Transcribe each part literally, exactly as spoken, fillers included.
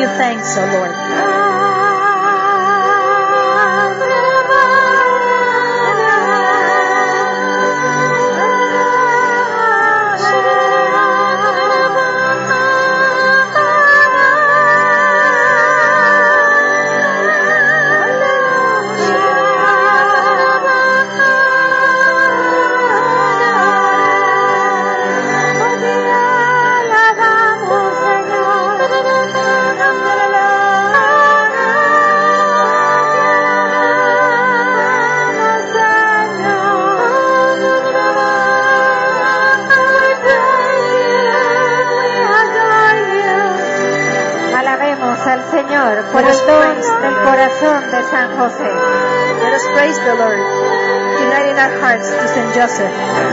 you thanks, O Lord. Por el don del corazón de San José. Let us praise the Lord, uniting our hearts to Saint Joseph.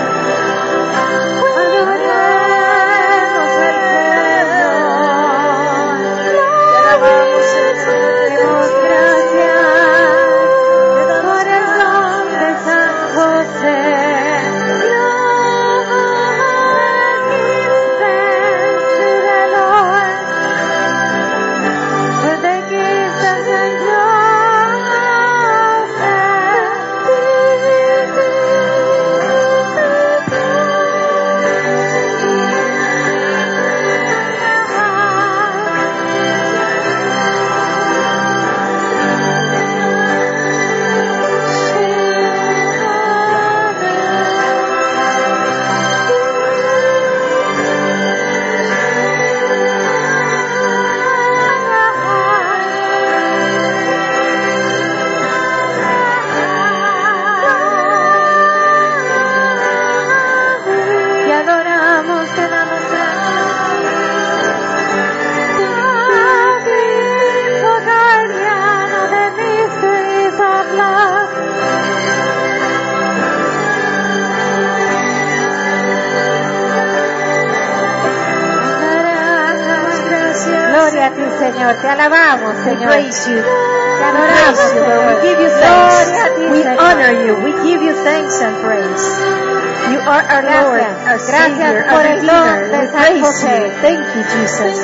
Señor, te alabamos, Señor. We praise you. Te adoramos, We praise you, Lord. We give you thanks. We honor you. We give you thanks and praise. You are our Lord, our Savior, our Redeemer. We praise you. Thank you, Jesus.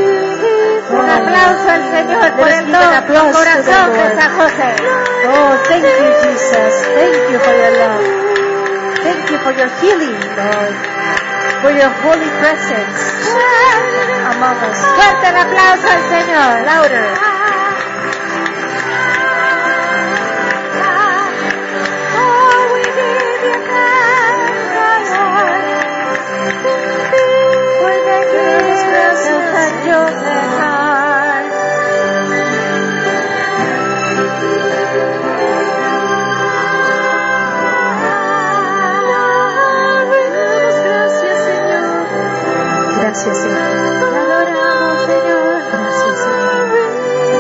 Un aplauso al Señor por el don del corazón de San José. Oh, thank you, Jesus. Thank you for your love. Thank you for your healing, Lord. For your holy presence among us. Fuerte el aplauso al Señor. Louder. Gracias, Señor. Te adoramos, Señor. Gracias, Señor.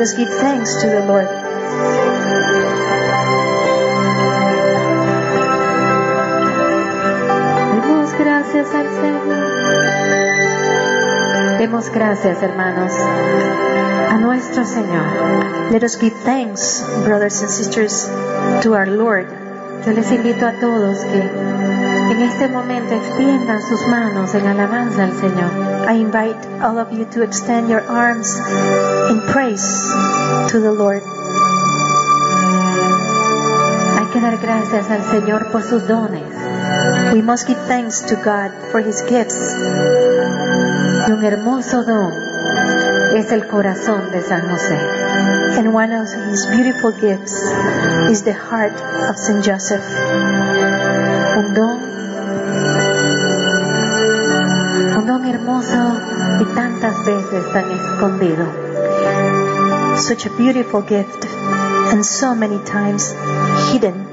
us give thanks to the Lord. Demos gracias al Señor. Demos gracias, hermanos, a nuestro Señor. Let us give thanks, brothers and sisters, to our Lord. Yo les invito a todos que en este momento extiendan sus manos en alabanza al Señor. I invite all of you to extend your arms in praise to the Lord. Hay que dar gracias al Señor por sus dones. We must give thanks to God for His gifts. Y un hermoso don es el corazón de San José. And one of His beautiful gifts is the heart of Saint Joseph. Un don, un don hermoso y tantas veces tan escondido. Such a beautiful gift and so many times hidden.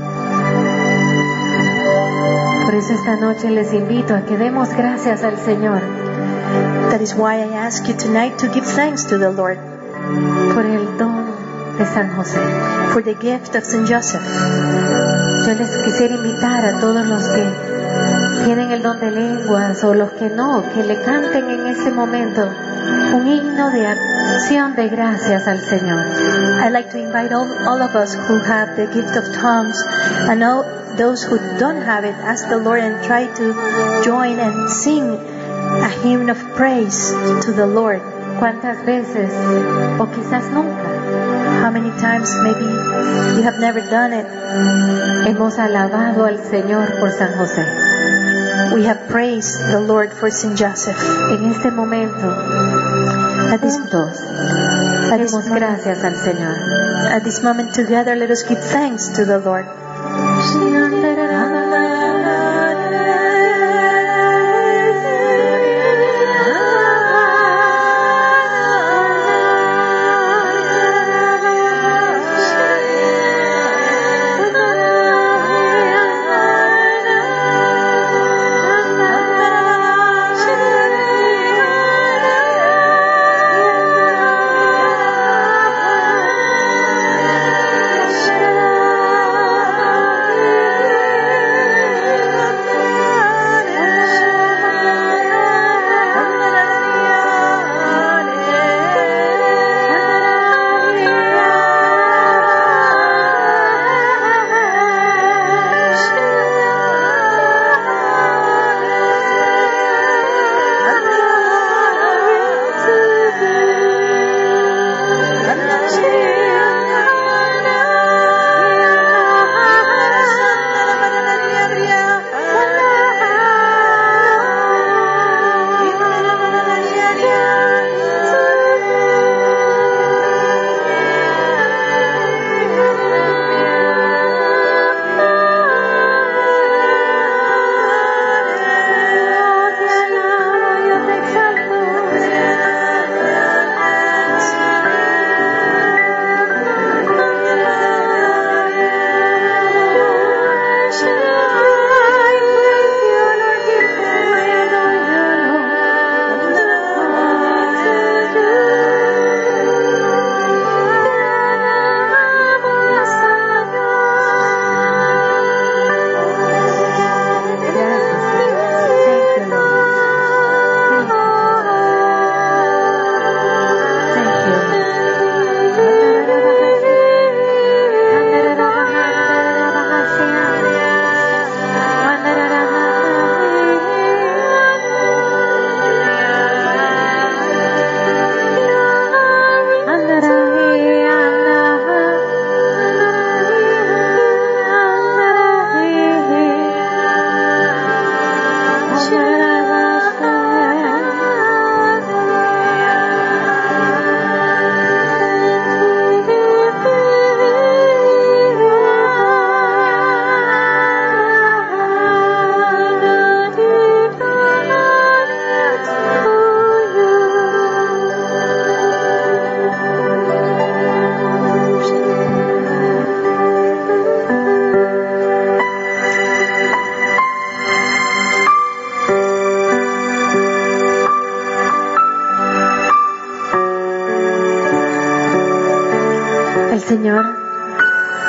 Por eso esta noche les invito a que demos gracias al Señor. That is why I ask you tonight to give thanks to the Lord. Por el don de San José. For the gift of Saint Joseph. Yo les quisiera invitar a todos los que tienen el don de lenguas o los que no, que le canten en este momento un himno de acción de gracias al Señor. I'd like to invite all, all of us who have the gift of tongues and all those who don't have it, ask the Lord and try to join and sing a hymn of praise to the Lord. ¿Cuántas veces o quizás nunca? How many times, maybe you have never done it, hemos alabado al Señor por San José? We have praised the Lord for Saint Joseph. En este momento, at this, juntos, at this demos gracias al Señor. At this moment together, let us give thanks to the Lord.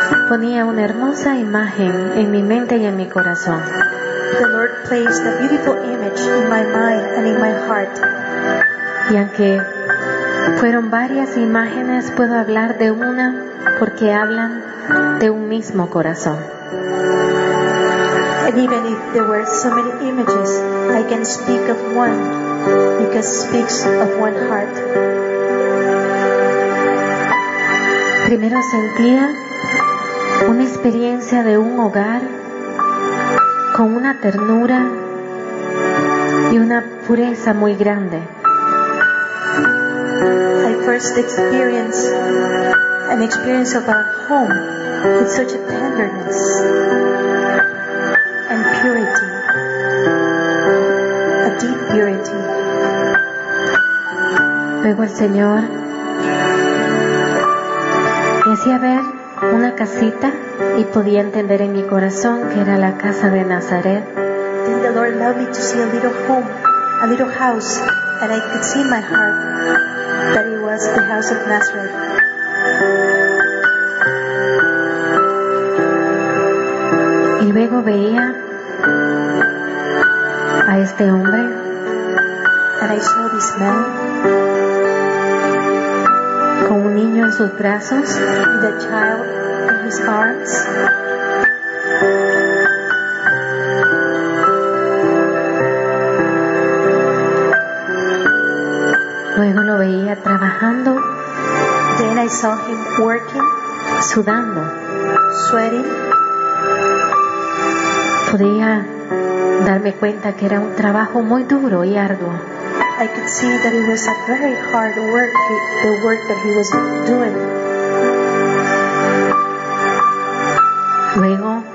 ponía una hermosa imagen en mi mente y en mi corazón. The Lord placed a beautiful image in my mind and in my heart. Y aunque fueron varias imágenes, puedo hablar de una porque hablan de un mismo corazón. And even if there were so many images, I can speak of one because it speaks of one heart. Primero sentía una experiencia de un hogar con una ternura y una pureza muy grande. I first experienced an experience of a home with such a tenderness and purity, a deep purity. Luego el Señor me hacía ver una casita y podía entender en mi corazón que era la casa de Nazaret. Then the Lord allowed me to see a little home, a little house, and I could see in my heart that it was the house of Nazareth. Y luego veía a este hombre, and I saw this man con un niño en sus brazos, with a child in his arms. Luego lo veía trabajando, Then I saw him working, sudando. sweating. Podía darme cuenta que era un trabajo muy duro y arduo. I could see that it was a very hard work, the work that he was doing. Luego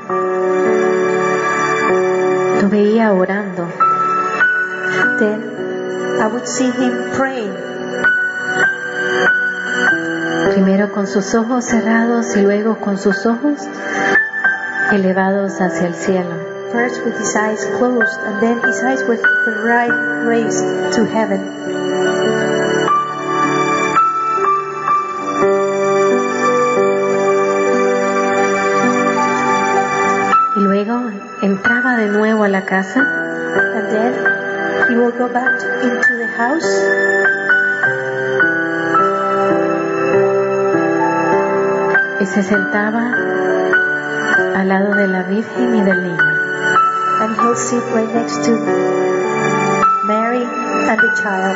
lo veía orando. Then I would see him praying, Primero con sus ojos cerrados y luego con sus ojos elevados hacia el cielo. first with his eyes closed, and then his eyes were right raised to heaven. Y luego entraba de nuevo a la casa And then he will go back into the house, y se sentaba al lado de la Virgen y del niño. and he'll sit right next to Mary and the child.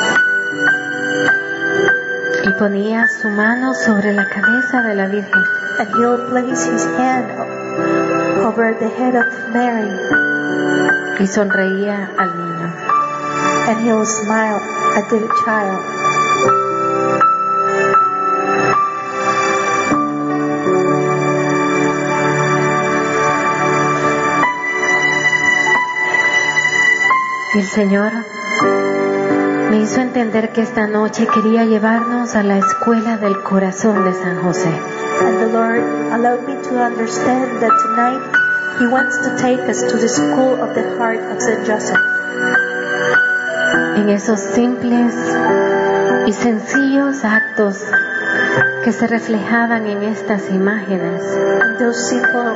Y ponía su mano sobre la cabeza de la Virgen. And he'll place his hand over the head of Mary, Y sonreía al niño. and he'll smile at the child. Y el Señor me hizo entender que esta noche quería llevarnos a la escuela del corazón de San José. And the Lord allowed me to understand that tonight He wants to take us to the school of the heart of Saint Joseph. En esos simples y sencillos actos que se reflejaban en estas imágenes, And those simple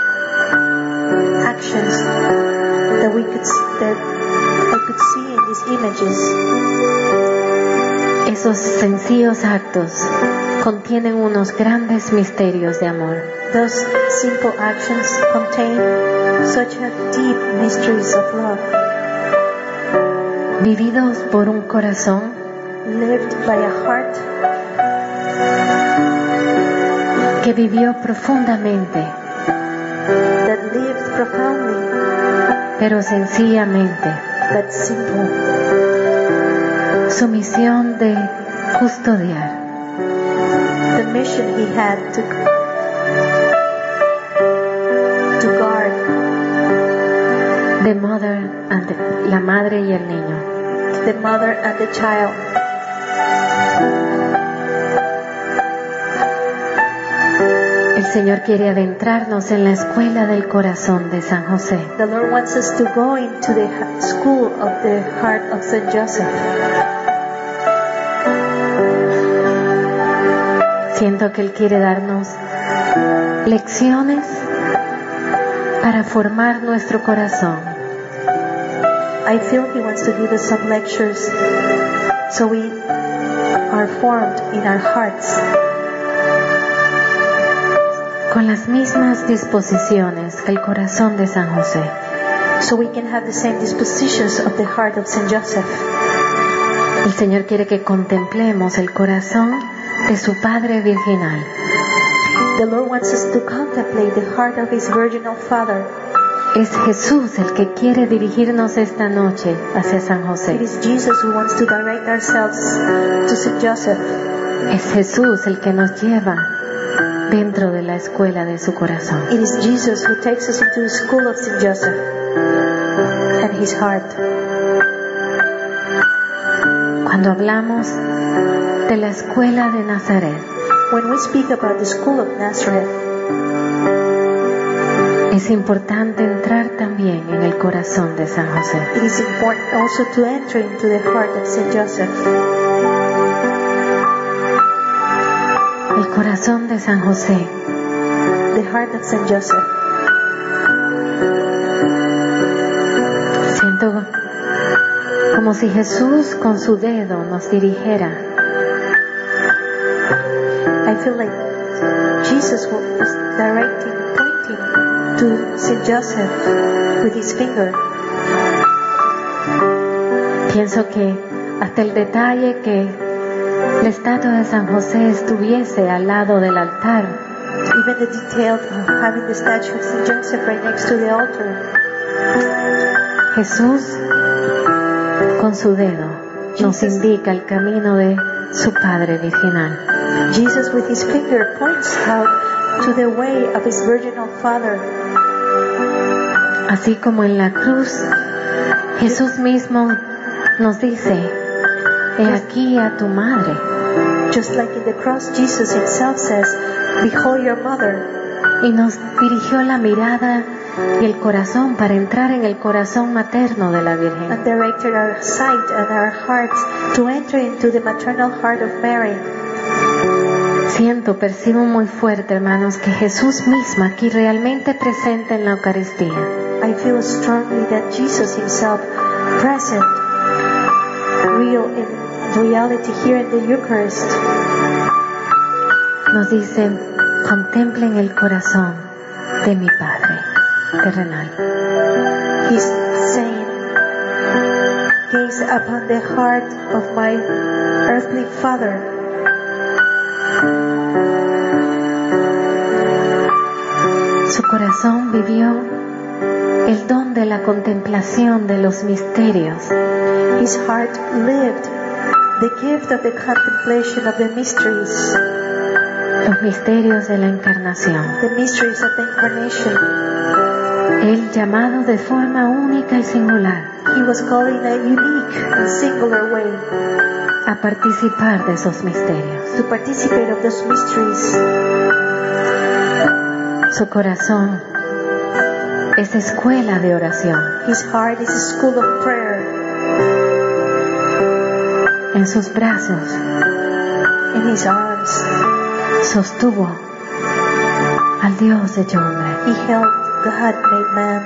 actions that we could that I could see in these images. esos sencillos actos contienen unos grandes misterios de amor. Those simple actions contain such a deep mysteries of love, Vividos por un corazón lived by a heart que vivió profundamente, that lived profoundly pero sencillamente, but simple. su misión de custodiar, The mission he had to to guard the mother and the- la madre y el niño. the mother and the child. El Señor quiere adentrarnos en la escuela del corazón de San José. The Lord wants us to go into the ha- school of the heart of Saint Joseph. Siento que Él quiere darnos lecciones para formar nuestro corazón. I feel He wants to give us some lectures so we are formed in our hearts con las mismas disposiciones que el corazón de San José. so we can have the same dispositions of the heart of Saint Joseph. El Señor quiere que contemplemos el corazón de su Padre virginal. The Lord wants us to contemplate the heart of His virginal Father. Es Jesús el que quiere dirigirnos esta noche hacia San It José. is Jesus who wants to direct ourselves to Saint Joseph. Es Jesús el que nos lleva dentro de la escuela de su corazón. It is Jesus who takes us into the school of Saint Joseph and his heart. Cuando hablamos de la escuela de Nazaret, When we speak about the school of Nazareth, es importante entrar también en el corazón de San José. it is important also to enter into the heart of Saint Joseph. El corazón de San José The heart of Saint Joseph. siento como si Jesús con su dedo nos dirigiera I feel like Jesus was directing, pointing to Saint Joseph with his finger. Pienso que hasta el detalle que la estatua de San José estuviese al lado del altar Even the detail of having the statue of Saint Joseph right next to the altar. Jesús con su dedo nos indica el camino de su Padre virginal. Jesus with his finger points out to the way of his virginal Father. Así como en la cruz Jesús mismo nos dice: he aquí a tu madre. Just like in the cross, Jesus himself says, "Behold your mother." Y nos dirigió la mirada y el corazón para entrar en el corazón materno de la Virgen. And directed our sight and our hearts to enter into the maternal heart of Mary. Siento, percibo muy fuerte, hermanos, que Jesús mismo aquí realmente presente en la Eucaristía I feel strongly that Jesus himself, present, real in reality here in the Eucharist, nos dice: contemplen el corazón de mi Padre terrenal. he's saying, gaze upon the heart of my earthly Father. Su corazón vivió el don de la contemplación de los misterios. His heart lived the gift of the contemplation of the mysteries, Los misterios de la encarnación. the mysteries of the incarnation. Él, llamado de forma única y singular He was called in a unique and singular way a participar de esos misterios. to participate of those mysteries. Su corazón es escuela de oración. His heart is a school of prayer. En sus brazos In his arms, sostuvo al Dios hecho hombre. he held God made man.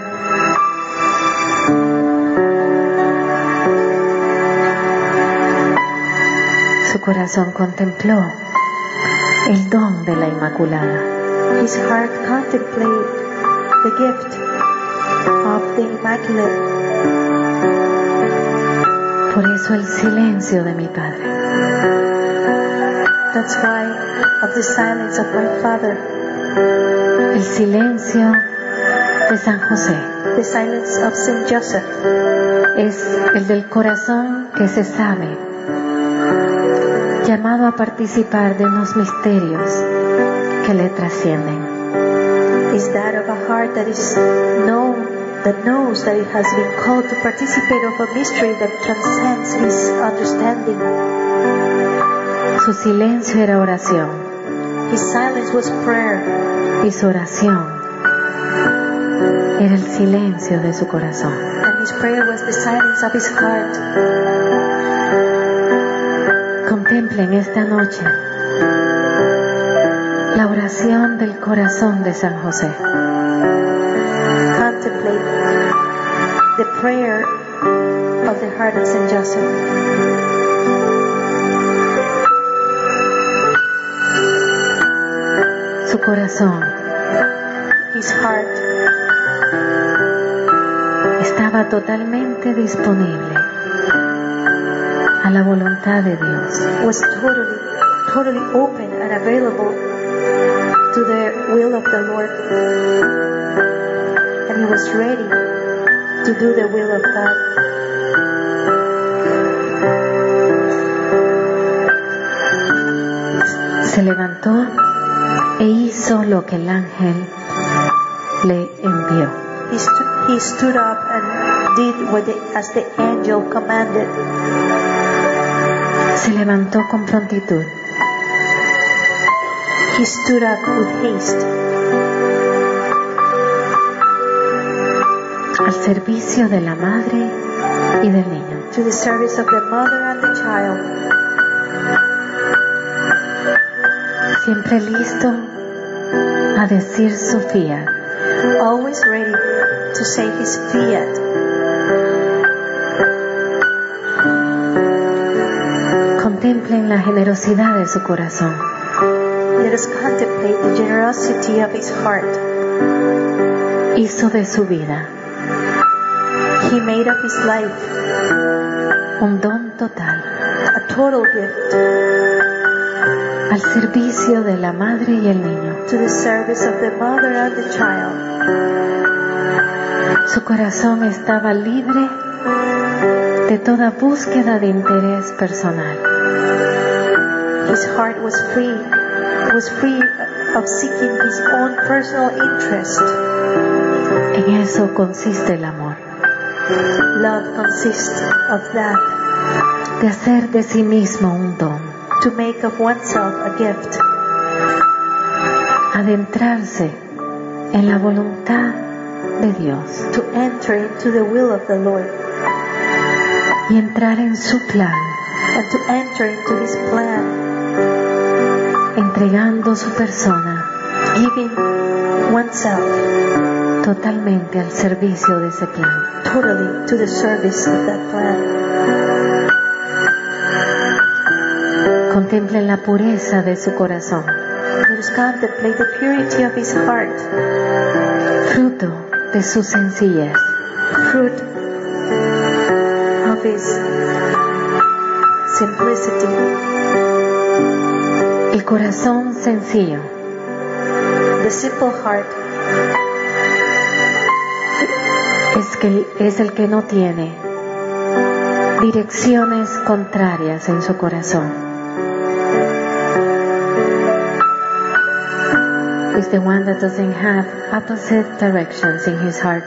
Su corazón contempló el don de la Inmaculada. His heart contemplated the gift of the Immaculate. Por eso el silencio de mi Padre. That's why of the silence of my Father, El silencio de San José the silence of Saint Joseph, es el del corazón que se sabe, llamado a participar de unos misterios que le trascienden. is that of a heart that is known, that knows that it has been called to participate of a mystery that transcends his understanding. Su silencio era oración His silence was prayer, y su oración era el silencio de su corazón. and his prayer was the silence of his heart. Contemplen esta noche la oración oración del corazón de San José. Contemplate the prayer of the heart of Saint Joseph. Su corazón, his heart, estaba totalmente disponible a la voluntad de Dios. Was totally, totally open and available to the will of the Lord, and he was ready to do the will of God. Se levantó e hizo lo que el ángel le envió. He, stu he stood up and did what the, as the angel commanded. Se levantó con prontitud. He stood up with haste. Al servicio de la madre y del niño. To the service of the mother and the child. Siempre listo a decir su fiat. Always ready to say his fiat. Contemplen la generosidad de su corazón. Let us contemplate the generosity of his heart. Hizo de su vida. He made of his life un don total. A total gift. Al servicio de la madre y el niño. To the service of the mother and the child. Su corazón estaba libre de toda búsqueda de interés personal. His heart was free, was free of seeking his own personal interest. En eso consiste el amor. Love consists of that. De hacer de sí mismo un don. To make of oneself a gift. Adentrarse en la voluntad de Dios. To enter into the will of the Lord. Y entrar en su plan. And to enter into his plan. Entregando su persona. Giving oneself. Totalmente al servicio de ese plan. Totally to the service of that plan. Contemplen la pureza de su corazón. Let us contemplate the purity of his heart. Fruto de su sencillez. Fruit of his simplicity. El corazón sencillo. The simple heart. Es, que, es el que no tiene direcciones contrarias en su corazón. Is the one that doesn't have opposite directions in his heart.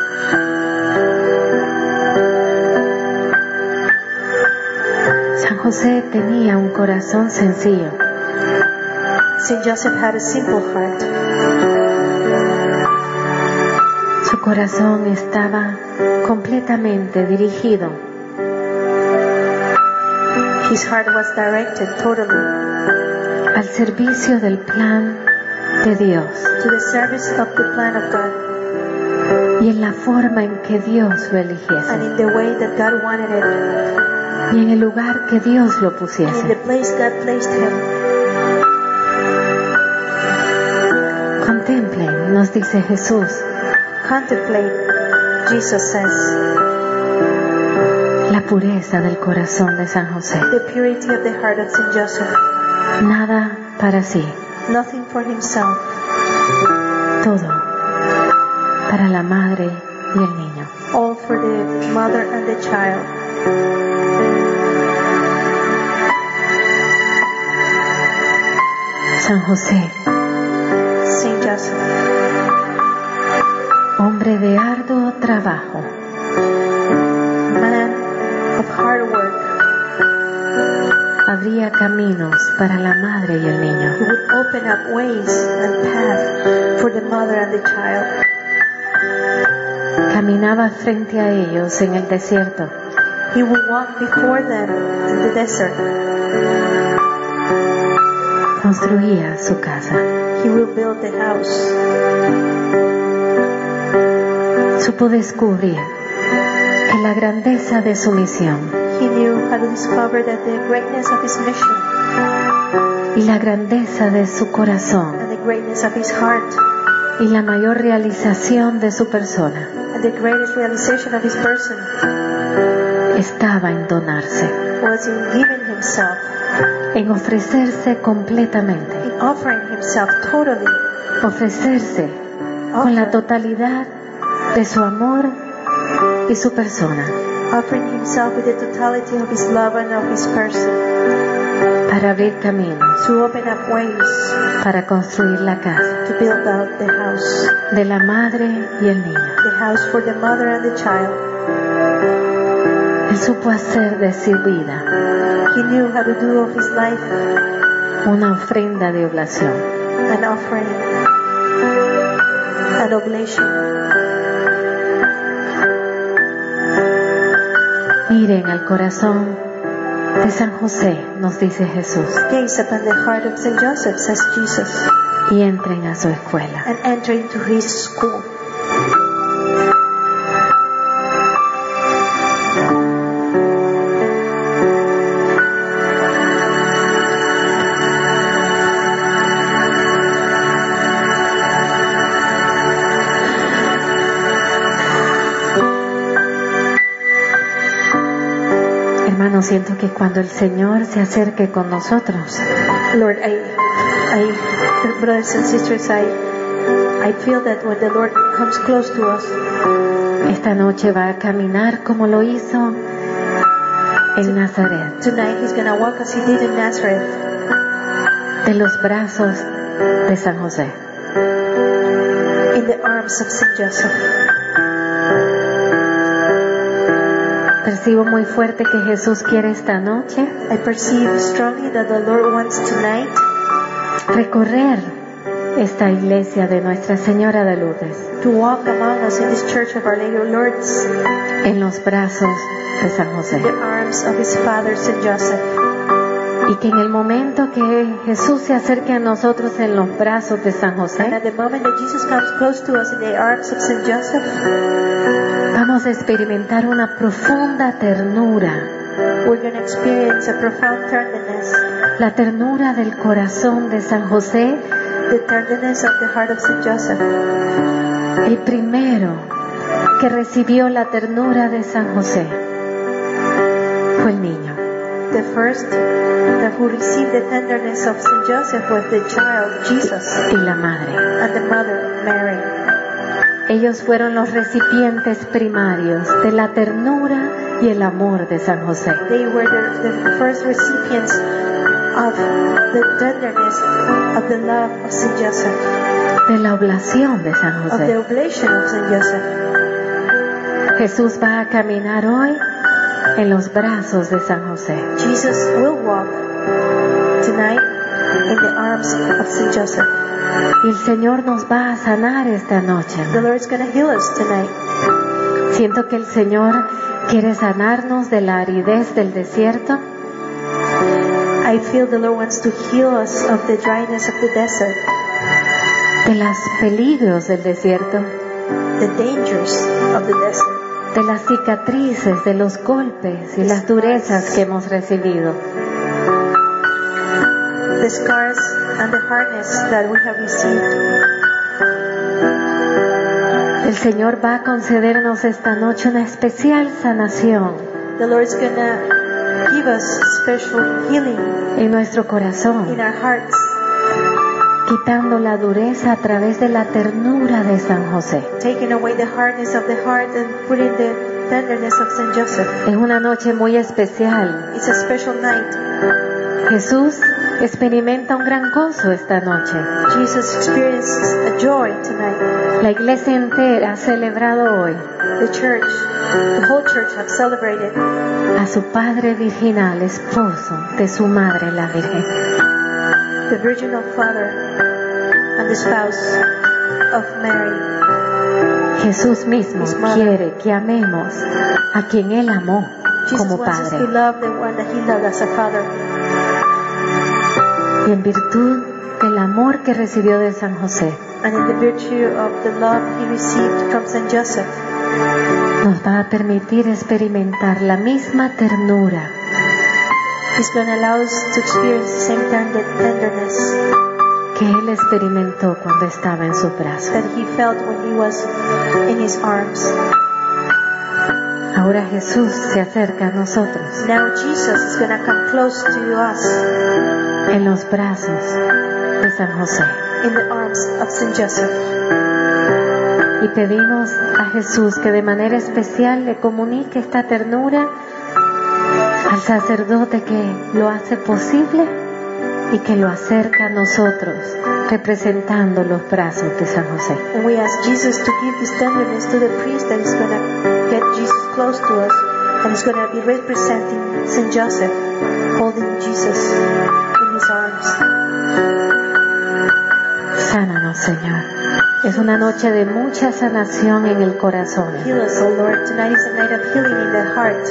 San José tenía un corazón sencillo. Saint Joseph had a simple heart. Su corazón estaba completamente dirigido. His heart was directed totally al servicio del plan de Dios. To the service of the plan of God. Y en la forma en que Dios lo eligiese. And in the way that God wanted it. Y en el lugar que Dios lo pusiese. And in the place God placed him. Contemplen, nos dice Jesús. Contemplate, Jesus says. La pureza del corazón de San José. The purity of the heart of Saint Joseph. Nada para sí. Nothing for himself. Todo para la madre y el niño. All for the mother and the child. San José. Saint Joseph. Hombre de arduo trabajo. Man of hard work. Abría caminos para la madre y el niño. He would open up ways and paths for the mother and the child. Caminaba frente a ellos en el desierto. He would walk before them in the desert. Construía su casa. He will build the house. Supo descubrir que la grandeza de su misión He knew how to discover that the greatness of his mission y la grandeza de su corazón and the greatness of his heart y la mayor realización de su persona and the greatest realization of his person estaba en donarse, was in giving himself, en ofrecerse completamente, in offering himself totally, ofrecerse con la totalidad de su amor y su persona, offering himself with the totality of his love and of his person, para abrir caminos, to open up ways, para construir la casa to build out the house, de la madre y el niño. the house for the mother and the child. Él supo hacer de su vida He knew how to do of his life una ofrenda de oblación. an offering, an oblation. Miren al corazón de San José, nos dice Jesús, Gaze upon the heart of Saint Joseph, says Jesus, y entren a su escuela. and enter into his school. Hermano, siento que cuando el Señor se acerque con nosotros, Lord, I, I, brothers and sisters, I, I feel that when the Lord comes close to us, esta noche va a caminar como lo hizo en Nazaret, tonight He's going to walk as He did in Nazareth, de los brazos de San José. in the arms of Saint Joseph. Percibo muy fuerte que Jesús quiere esta noche I perceive strongly that the Lord wants tonight recorrer esta iglesia de Nuestra Señora de Lourdes to walk among us in this church of Our Lady of Lourdes, en los brazos de San José. in the arms of His Father, Saint Joseph. Y que en el momento que Jesús se acerque a nosotros en los brazos de San And José, at the moment that Jesus comes close to us in the arms of Saint Joseph, vamos a experimentar una profunda ternura, we're going to experience a profound tenderness, la ternura del corazón de San José, the tenderness of the heart of Saint Joseph. el primero que recibió la ternura de San José fue el niño. The first that who received the tenderness of Saint Joseph was the child, Jesus, y la madre. and the mother, Mary. Ellos fueron los recipientes primarios de la ternura y el amor de San José. They were the, the first recipients of the tenderness of the love of Saint Joseph, De la oblación de San of the José. oblation of Saint Joseph. Jesús va a caminar hoy en los brazos de San José. Jesus will walk tonight in the arms of Saint Joseph. Y el Señor nos va a sanar esta noche. The Lord is going to heal us tonight. Siento que el Señor quiere sanarnos de la aridez del desierto, I feel the Lord wants to heal us of the dryness of the desert, de los peligros del desierto, the dangers of the desert, de las cicatrices, de los golpes y las durezas que hemos recibido. the scars and the hardness that we have received. El Señor va a concedernos esta noche una especial sanación The Lord is going to give us special healing en nuestro in corazón, our hearts, quitando la dureza a través de la ternura de San José. taking away the hardness of the heart and putting the tenderness of Saint Joseph. Es una noche muy especial. It's a special night. Jesús experimenta un gran gozo esta noche. Jesus experienced a joy tonight. La iglesia entera ha celebrado hoy The church, the whole church have celebrated a su Padre virginal, esposo de su madre la Virgen. the virginal father and the spouse of Mary. Jesús mismo His mother. quiere que amemos a quien Él amó Jesus como wants us to Padre. love the one that He loved as a father. Y en virtud de el amor que recibió de San José, and in the virtue of the love he received from Saint Joseph, nos va a permitir experimentar la misma ternura He's going to allow us to experience the same tender, tenderness que Él experimentó cuando estaba en sus brazos. that he felt when he was in his arms. Ahora Jesús se acerca a nosotros Now Jesus is going to come close to us en los brazos de San José. in the arms of Saint Joseph. Y pedimos a Jesús que de manera especial le comunique esta ternura al sacerdote que lo hace posible y que lo acerca a nosotros, representando los brazos de San José. And we ask Jesus to give this tenderness to the priest that is going to get Jesus close to us, and is going to be representing Saint Joseph, holding Jesus in his arms. Sánanos, Señor. Es una noche de mucha sanación en el corazón. Heal us, O Lord. Tonight is a night of healing in the heart.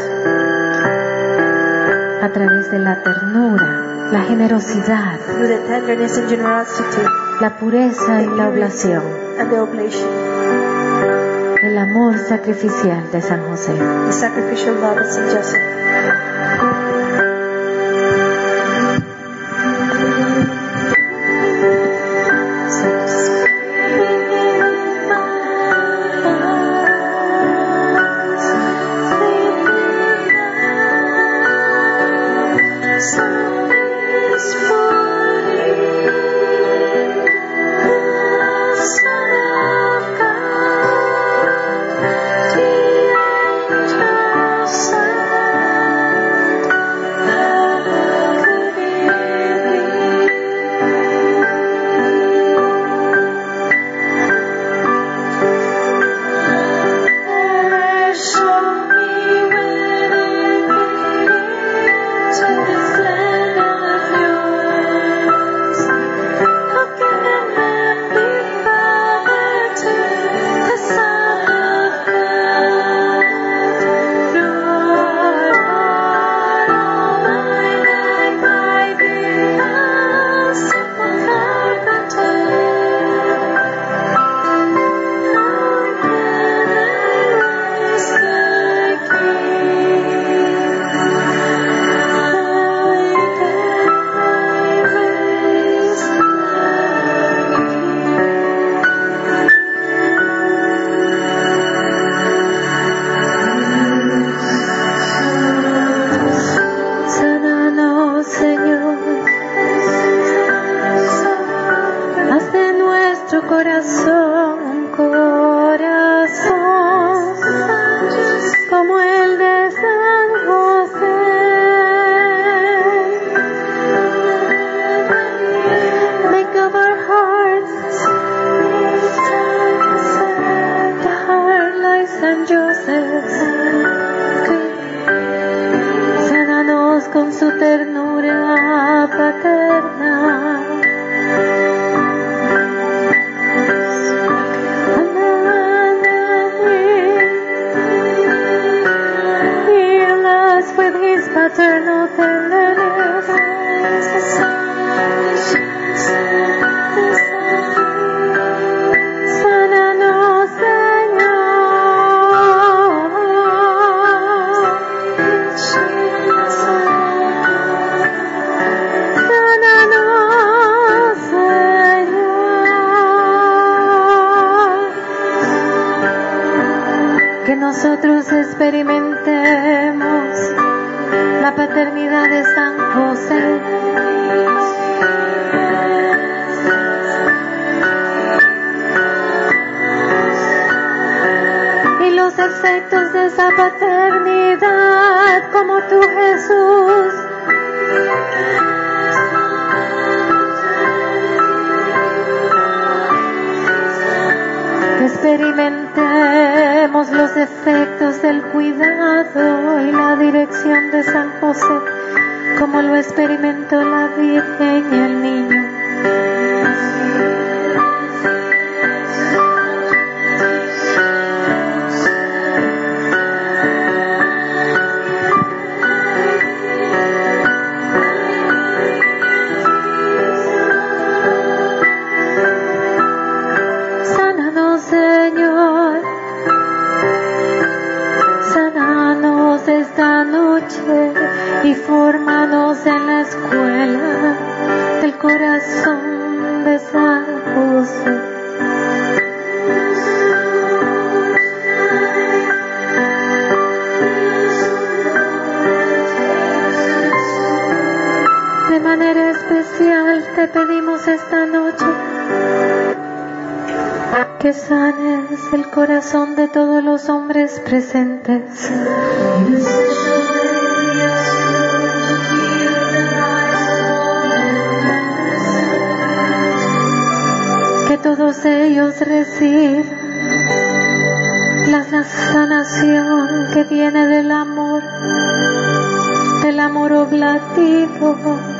A través de la ternura, la generosidad, Through the tenderness and generosity la pureza y la oblación, and the oblation, el amor sacrificial de San José. the sacrificial love of Saint Joseph. Nosotros experimentemos la paternidad de San José. Y los efectos de esa paternidad, como tú, Jesús, experimentemos los efectos del cuidado y la dirección de San José, como lo experimentó la Virgen y el niño. que sanes el corazón de todos los hombres presentes. Que todos ellos reciban la, la sanación que viene del amor, del amor oblativo.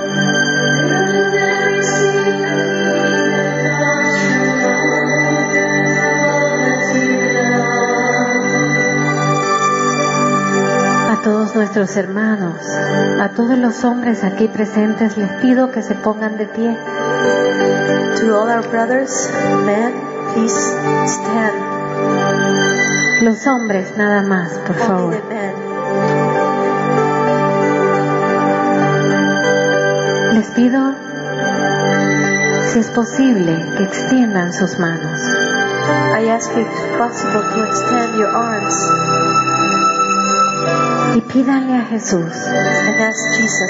A todos nuestros hermanos, a todos los hombres aquí presentes, les pido que se pongan de pie. To all our brothers, men, please stand. Los hombres nada más, por favor. Only the men. Les pido, si es posible, que extiendan sus manos. I ask you if it's possible to extend your arms Y pídanle a Jesús and ask Jesus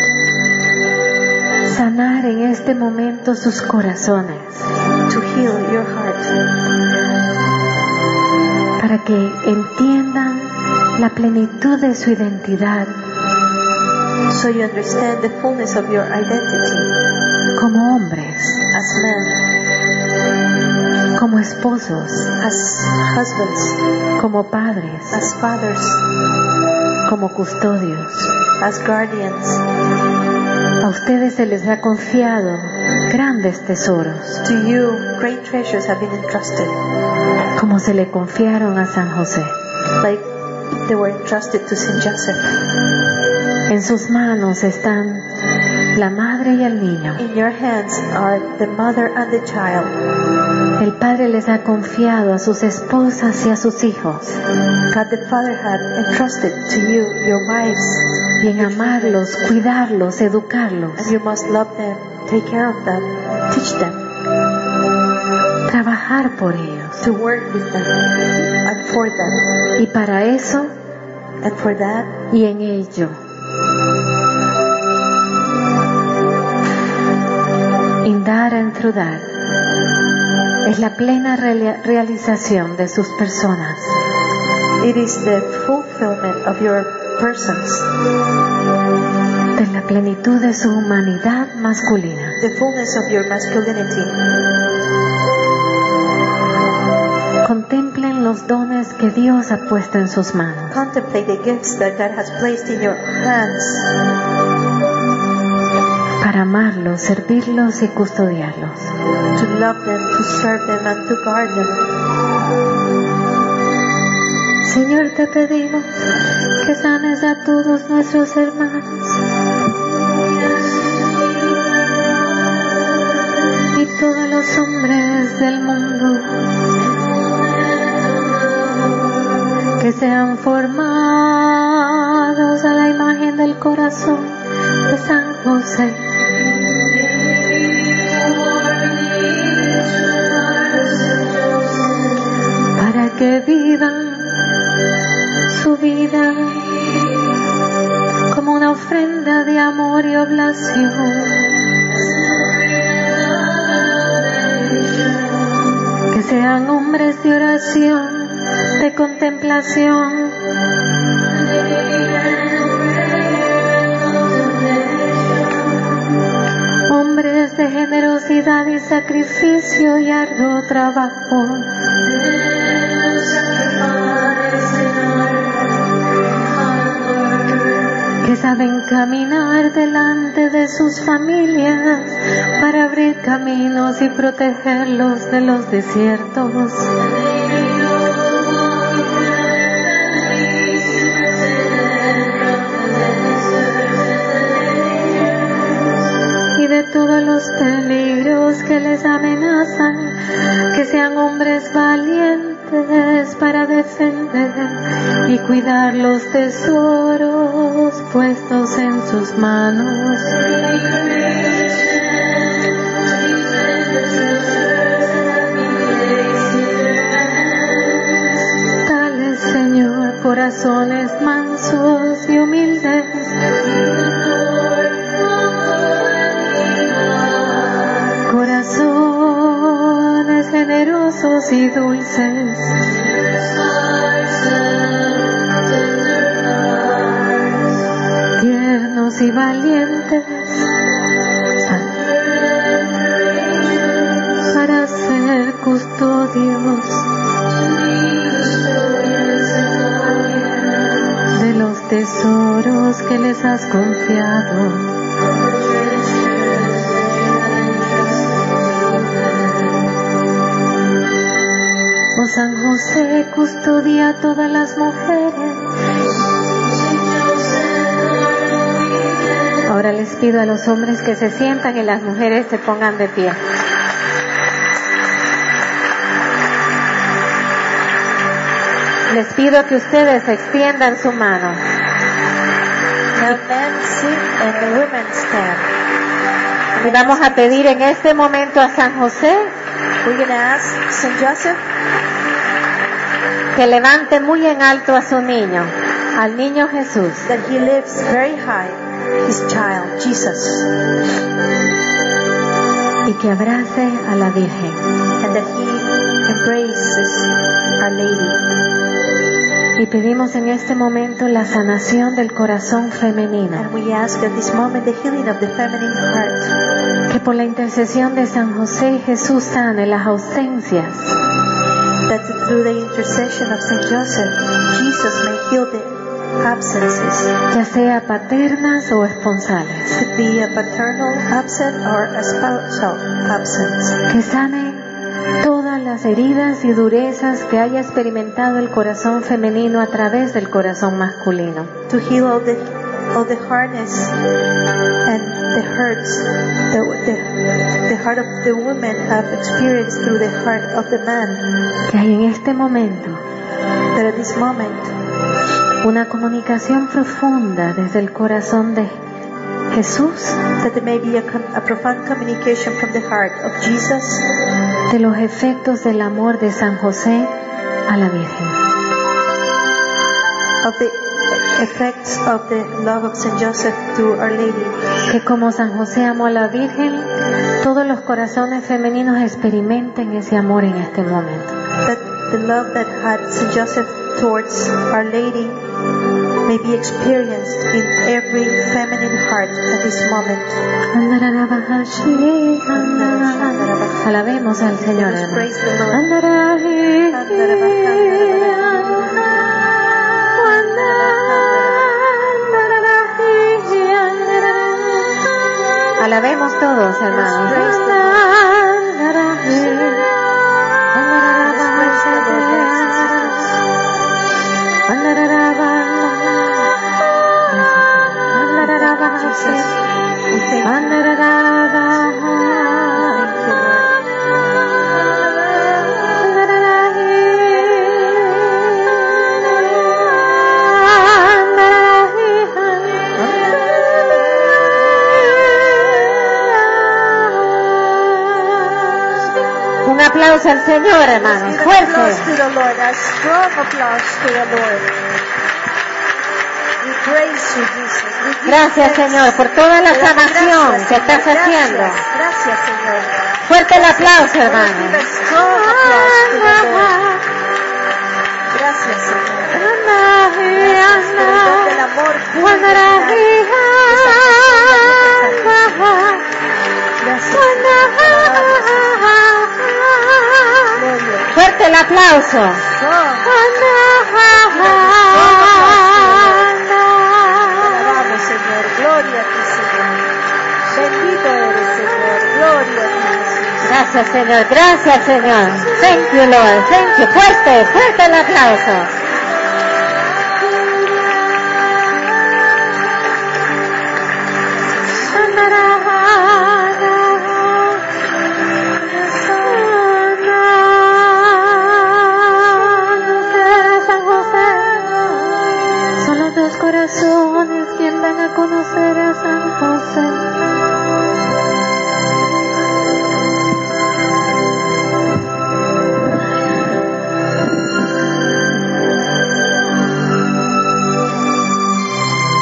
sanar en este momento sus corazones, to heal your heart, para que entiendan la plenitud de su identidad so you understand the fullness of your identity como hombres, as men, como esposos, as husbands, como padres, as fathers, como custodios. as guardians. A ustedes se les ha confiado grandes tesoros, To you, great treasures have been entrusted, como se le confiaron a San José. like they were entrusted to Saint Joseph. En sus manos están la madre y el niño. In your hands are the mother and the child. El Padre les ha confiado a sus esposas y a sus hijos, God the Father had entrusted to you your wives, y en amarlos, cuidarlos, educarlos, and you must love them, take care of them, teach them, trabajar por ellos. to work with them, and for them. Y para eso And for that, y en ello, Indara en Trudar es la plena reali- realización de sus personas, it is the fulfillment of your persons, de la plenitud de su humanidad masculina. the fullness of your masculinity. Contemplen los dones que Dios ha puesto en sus manos. Contemplate the gifts that God has placed in your hands Para amarlos, servirlos y custodiarlos. to love them, to serve them, and to guard them. Señor, te pedimos que sanes a todos nuestros hermanos y todos los hombres del mundo, que sean formados a la imagen del corazón de San José. Para que vivan su vida como una ofrenda de amor y oblación, que sean hombres de oración, de contemplación, hombres de generosidad y sacrificio y arduo trabajo, que saben caminar delante de sus familias para abrir caminos y protegerlos de los desiertos. Y de todos los peligros que les amenazan, que sean hombres valientes para defender y cuidar los tesoros puestos en sus manos. Dale, Señor, corazones mansos y humildes, corazones generosos y dulces. Tiernos y valientes para ser custodios de los tesoros que les has confiado. Oh San José, custodia a todas las mujeres. Ahora les pido a los hombres que se sientan y las mujeres se pongan de pie. Les pido que ustedes extiendan su mano. Now men sit and the women stand. Y vamos a pedir en este momento a San José We're going to ask Saint Joseph que levante muy en alto a su niño, al niño Jesús. that he lifts very high his child, Jesus, Y que abrace a la Virgen. and that he embraces Our Lady. Y pedimos en este momento la sanación del corazón femenino. And we ask at this moment the healing of the feminine heart, Que por la intercesión de San José Jesús sane las ausencias. that through the intercession of Saint Joseph, Jesus may heal the absences. Ya sea paternas o esponsales. Could be a paternal absent or a spousal absence. Que sane todas las heridas y durezas que haya experimentado el corazón femenino a través del corazón masculino. To heal all the all the hardness and the hurts the, the, the heart of the woman have experienced through the heart of the man. Que hay en este momento That at this moment una comunicación profunda desde el corazón de Jesús, that there may be a, com- a profound communication from the heart of Jesus de los efectos del amor de San José a la Virgen. of the effects of the love of Saint Joseph to Our Lady. Que como San José amó a la Virgen, todos los corazones femeninos experimenten ese amor en este momento. That the love that had Saint Joseph towards Our Lady may be experienced in every feminine heart at this moment. Alabemos al Señor, Let us hermanos. praise the Lord. Alabemos todos, hermanos. Un aplauso al Señor, hermanos, Give an fuerte. applause to the Lord, a strong applause to the Lord. We praise you, Jesus. We give Gracias, thanks. Señor, por toda la Gracias, sanación que Señor. estás haciendo. Gracias, gracias, Señor. Fuerte el aplauso, Give hermanos. a strong applause to the Lord. Gracias, Señor. Gracias por el don del amor puro y personal. Gracias, Señor. Gloria. Fuerte el aplauso. Strong. Alabamos, Señor. Gloria a ti, Señor. Bendito eres, Señor. Gloria a ti, Jesús. Gracias, Señor. Gracias, Señor. Thank you, Lord. Thank you. Fuerte, fuerte el aplauso.